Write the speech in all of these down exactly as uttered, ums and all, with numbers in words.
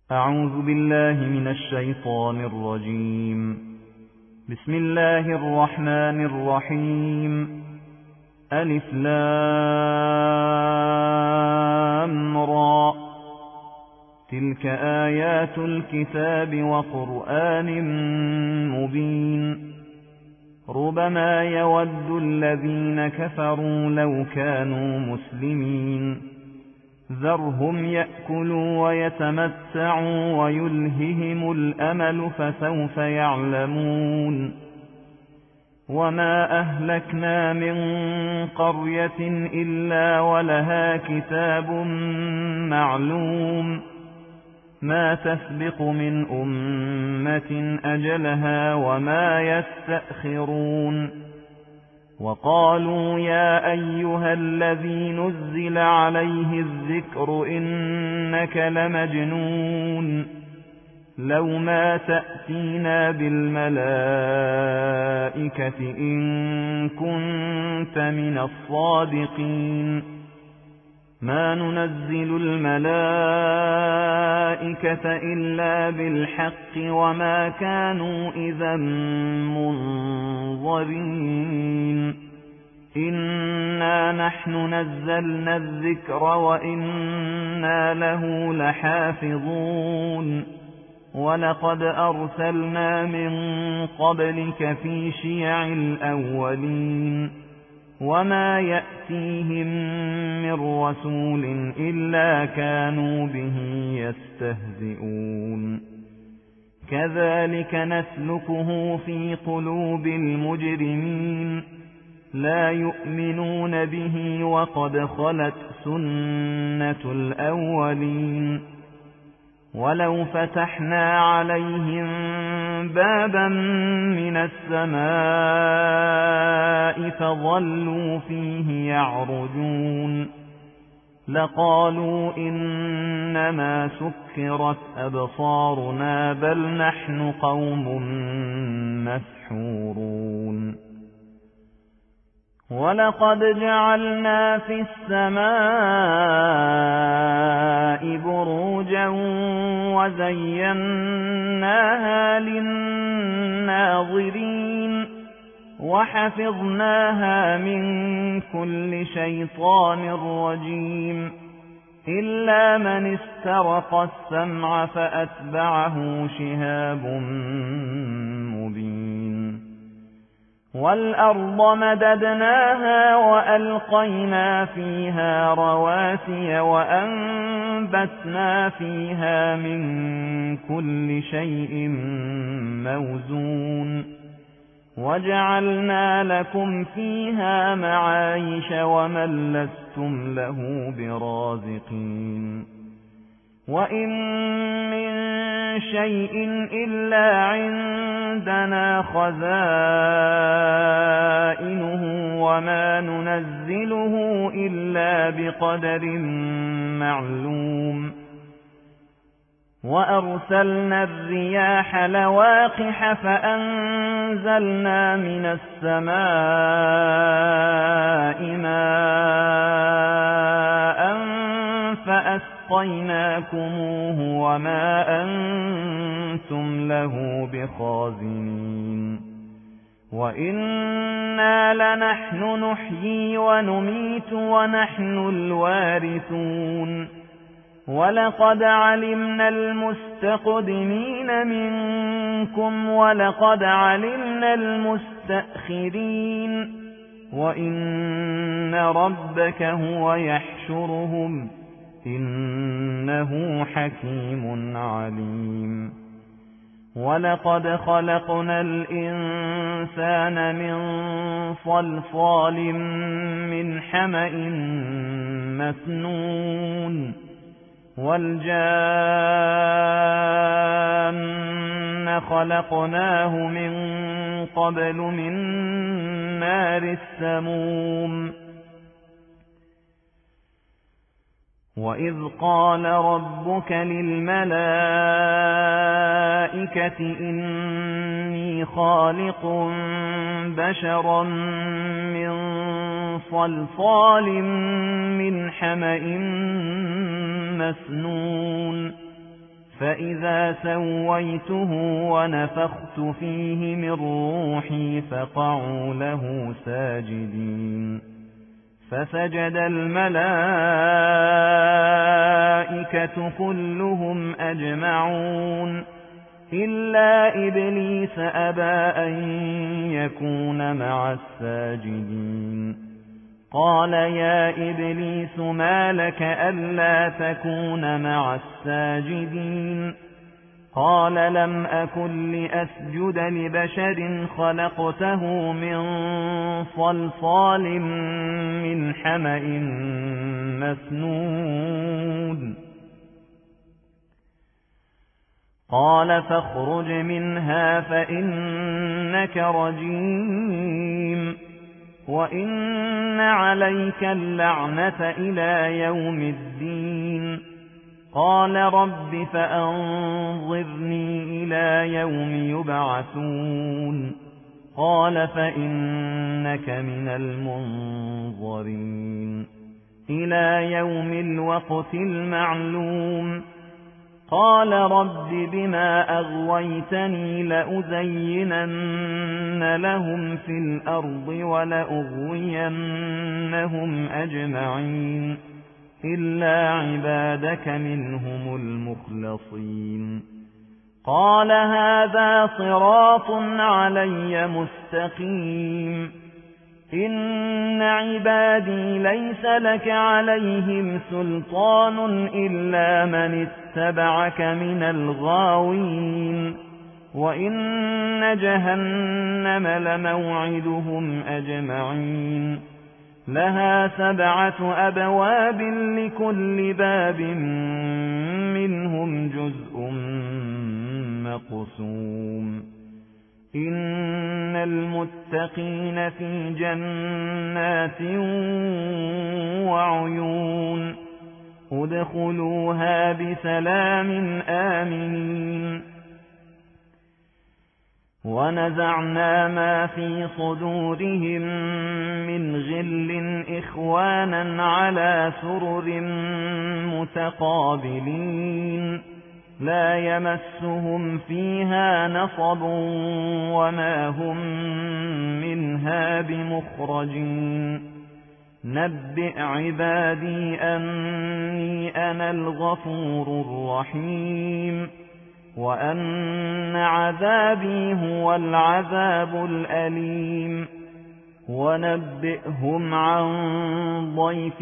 أعوذ بالله من الشيطان الرجيم. بسم الله الرحمن الرحيم. ألف لام را. تلك آيات الكتاب وقرآن مبين. ربما يود الذين كفروا لو كانوا مسلمين. ذرهم يأكلوا ويتمتعوا ويلههم الأمل فسوف يعلمون. وما أهلكنا من قرية إلا ولها كتاب معلوم. ما تسبق من أمة أجلها وما يستأخرون. وقالوا يا أيها الذي نزل عليه الذكر إنك لمجنون. لو ما تأتينا بالملائكة إن كنت من الصادقين. ما ننزل الملائكة إلا بالحق وما كانوا إذا منظرين. إنا نحن نزلنا الذكر وإنا له لحافظون. ولقد أرسلنا من قبلك في شيع الأولين. وما يأتيهم من رسول إلا كانوا به يستهزئون. كذلك نسلكه في قلوب المجرمين. لا يؤمنون به وقد خلت سنة الأولين. ولو فتحنا عليهم بابا من السماء فظلوا فيه يعرجون لقالوا إنما سكرت أبصارنا بل نحن قوم مسحورون. ولقد جعلنا في السماء بروجا وزيناها للناظرين وحفظناها من كل شيطان رجيم إلا من استرق السمع فأتبعه شهاب مبين. والأرض مددناها وألقينا فيها رواسي وأنبتنا فيها من كل شيء موزون. وجعلنا لكم فيها معايش ومن لستم له برازقين. وإن من شيء إلا عندنا خزائنه وما ننزله إلا بقدر معلوم. وأرسلنا الرياح لواقح فأنزلنا من السماء ماء فأسقيناكموه وما أنتم له بخازنين. وإنا لنحن نحيي ونميت ونحن الوارثون. ولقد علمنا المستقدمين منكم ولقد علمنا المستأخرين. وإن ربك هو يحشرهم إنه حكيم عليم. ولقد خلقنا الإنسان من صلصال من حمأ مسنون. والجان خلقناه من قبل من نار السموم. وإذ قال ربك للملائكة إني خالق بشرا من صلصال من حمأ مسنون فإذا سويته ونفخت فيه من روحي فقعوا له ساجدين فسجد الملائكة كلهم أجمعون إلا إبليس أبى أن يكون مع الساجدين قال يا إبليس ما لك ألا تكون مع الساجدين قال لم أكن لأسجد لبشر خلقته من صلصال من حمأ مسنون قال فاخرج منها فإنك رجيم وإن عليك اللعنة إلى يوم الدين قال رب فأنظرني إلى يوم يبعثون قال فإنك من المنظرين إلى يوم الوقت المعلوم قال رب بما أغويتني لأزينن لهم في الأرض ولأغوينهم أجمعين إلا عبادك منهم المخلصين قال هذا صراط علي مستقيم إن عبادي ليس لك عليهم سلطان إلا من اتبعك من الغاوين وإن جهنم لموعدهم أجمعين لها سبعة أبواب لكل باب منهم جزء مقسوم إن المتقين في جنات وعيون ادخلوها بسلام آمنين ونزعنا ما في صدورهم من غل إخوانا على سرر متقابلين لا يمسهم فيها نصب وما هم منها بمخرجين نبئ عبادي أني أنا الغفور الرحيم وأن عذابي هو العذاب الأليم ونبئهم عن ضيف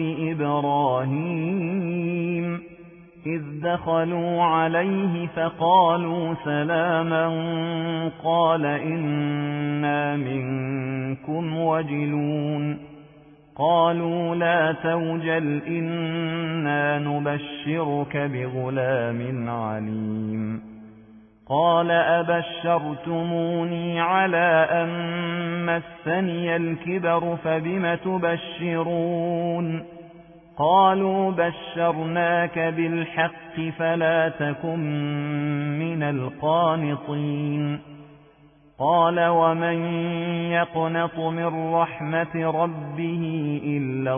إبراهيم إذ دخلوا عليه فقالوا سلاما قال إنا منكم وجلون قالوا لا توجل إنا نبشرك بغلام عليم قال أبشرتموني على أن مسني الكبر فبم تبشرون قالوا بشرناك بالحق فلا تكن من القانطين قال ومن يقنط من رحمة ربه إلا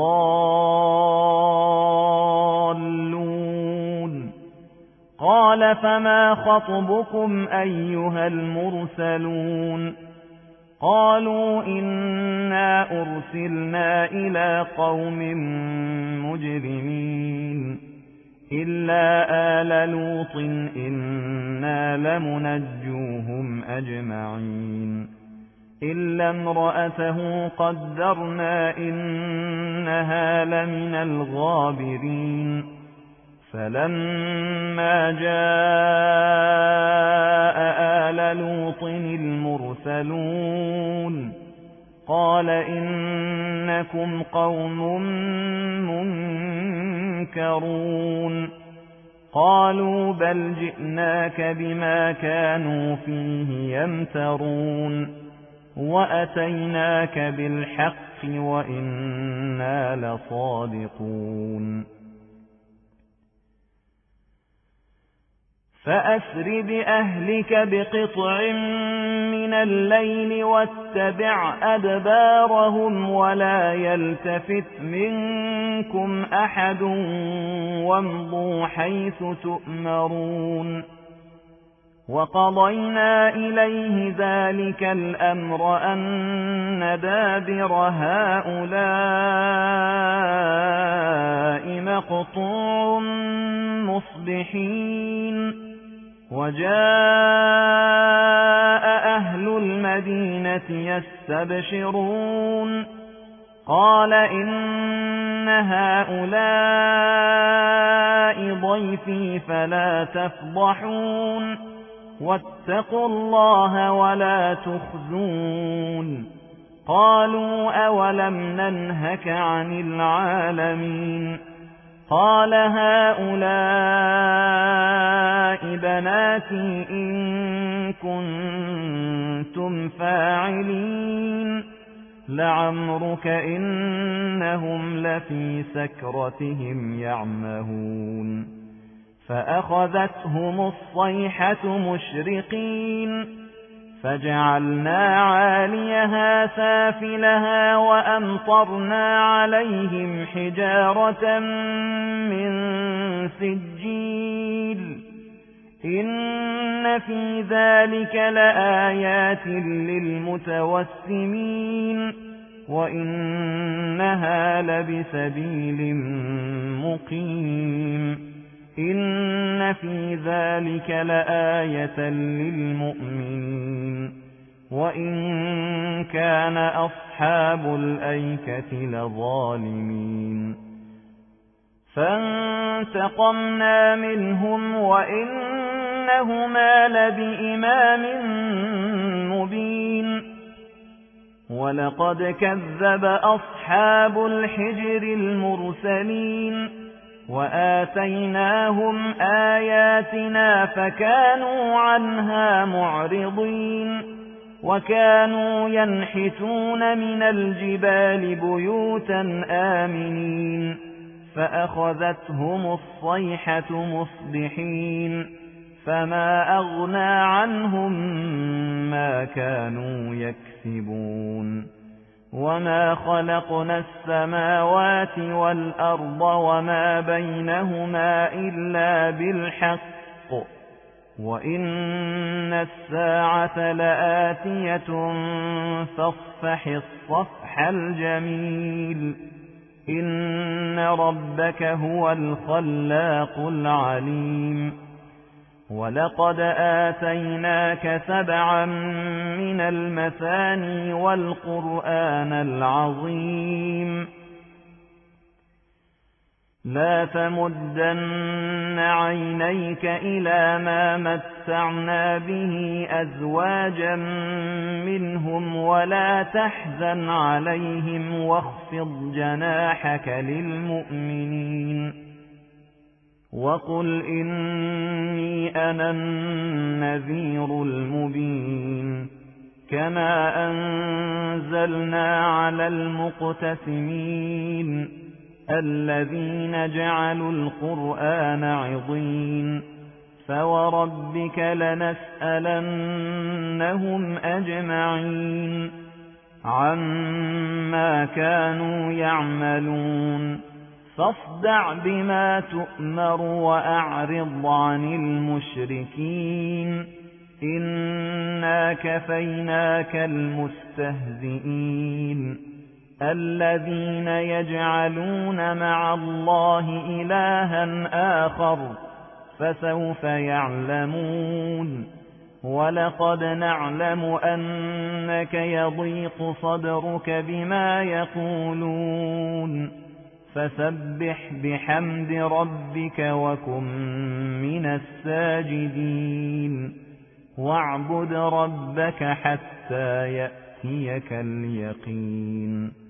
الضالون قال فما خطبكم أيها المرسلون قالوا إنا أرسلنا إلى قوم مجرمين إلا آل لوط إنا لمنجوهم أجمعين إلا امرأته قدرنا إنها لمن الغابرين فلما جاء آل لوط المرسلون قال إنكم قوم منكرون قالوا بل جئناك بما كانوا فيه يمترون وأتيناك بالحق وإنا لصادقون فأسر بأهلك بقطع من الليل واتبع أدبارهم ولا يلتفت منكم أحد وامضوا حيث تؤمرون وقضينا إليه ذلك الأمر أن دابر هؤلاء مقطوع مصبحين وجاء أهل المدينة يستبشرون قال إن هؤلاء ضيفي فلا تفضحون واتقوا الله ولا تخزون قالوا أولم ننهك عن العالمين قال هؤلاء بناتي إن كنتم فاعلين لعمرك إنهم لفي سكرتهم يعمهون فأخذتهم الصيحة مشرقين فجعلنا عاليها سافلها وأمطرنا عليهم حجارة من سجيل إن في ذلك لآيات للمتوسمين وإنها لبسبيل مقيم إن في ذلك لآية للمؤمنين وإن كان أصحاب الأيكة لظالمين فانتقمنا منهم وإنهما لبإمام مبين ولقد كذب أصحاب الحجر المرسلين وآتيناهم آياتنا فكانوا عنها معرضين وكانوا ينحتون من الجبال بيوتا آمنين فأخذتهم الصيحة مصبحين فما أغنى عنهم ما كانوا يكسبون وما خلقنا السماوات والأرض وما بينهما إلا بالحق وإن الساعة لآتية فاصفح الصفح الجميل إن ربك هو الخلاق العليم ولقد آتيناك سبعا من المثاني والقرآن العظيم لا تمدن عينيك إلى ما متعنا به أزواجا منهم ولا تحزن عليهم واخفض جناحك للمؤمنين وقل إني أنا النذير المبين كما أنزلنا على المقتسمين الذين جعلوا القرآن عضين فوربك لنسألنهم أجمعين عما كانوا يعملون فاصدع بما تؤمر وأعرض عن المشركين إنا كفيناك المستهزئين الذين يجعلون مع الله إلها آخر فسوف يعلمون ولقد نعلم أنك يضيق صدرك بما يقولون فسبح بحمد ربك وكن من الساجدين واعبد ربك حتى يأتيك اليقين